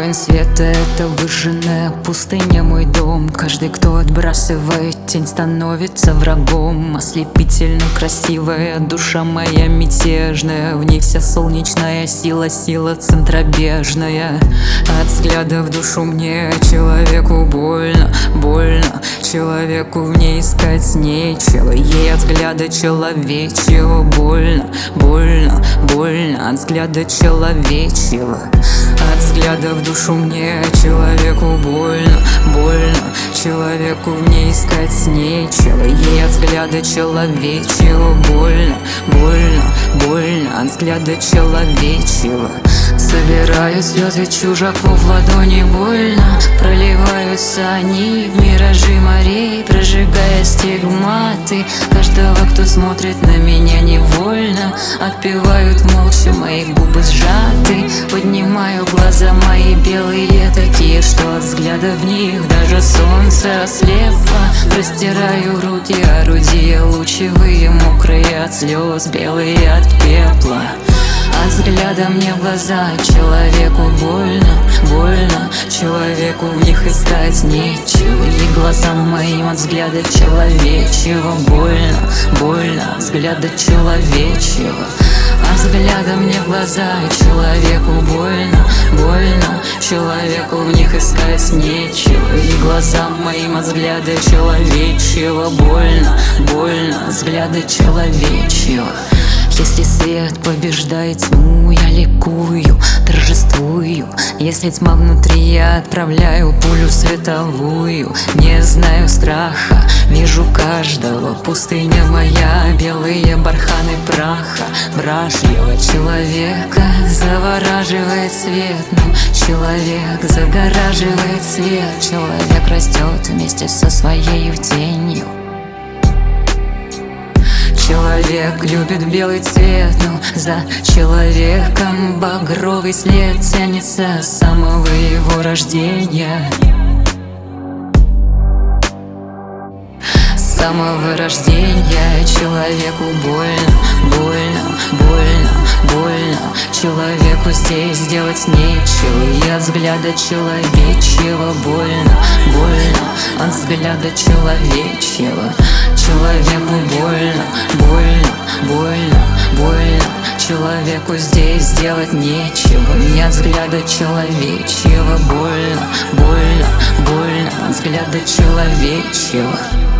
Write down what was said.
Воин света — это выжженная пустыня, мой дом. Каждый, кто отбрасывает тень, становится врагом. Ослепительно красивая душа моя мятежная, в ней вся солнечная сила, сила центробежная. От взгляда в душу мне человеку больно, больно. Человеку в ней искать нечего, ей от взгляда человечьего больно, больно, больно. От взгляда человечьего, от взгляда в душу мне человеку больно, больно. Человеку в ней искать нечего, ей от взгляда человечьего больно, больно, больно. От взгляда человечьего. Собираю слезы чужаков в ладони больно. Проливаются они в миражи морей, прожигая стигматы каждого, кто смотрит на меня невольно. Отпевают молча мои губы сжаты. Поднимаю глаза мои белые, такие, что от взгляда в них даже солнце ослепло. Простираю руки, орудия лучевые, мокрые от слез, белые от пепла. От взгляда мне в глаза человеку больно, больно. Человеку в них искать нечего, и глазам моим от взгляда человечьего больно, больно. От взгляда человечьего. От взгляда мне в глаза человеку больно, больно. Человеку в них искать нечего, и глазам моим от взгляда человечьего больно, больно. От взгляда человечьего. Если свет побеждает тьму, я ликую, торжествую. Если тьма внутри, я отправляю пулю световую. Не знаю страха, вижу каждого. Пустыня моя, белые барханы праха. Вражьего человека завораживает свет, но человек загораживает свет. Человек растет вместе со своей тенью. Человек любит белый цвет, но за человеком багровый след тянется с самого его рождения. С самого рождения человеку больно, больно, больно, больно. Человеку здесь сделать нечего, и от взгляда человечьего больно, больно. От взгляда человечьего. Человеку больно, больно, больно, больно. Человеку здесь сделать нечего, не от взгляда человечьего больно, больно, больно. От взгляда человечьего.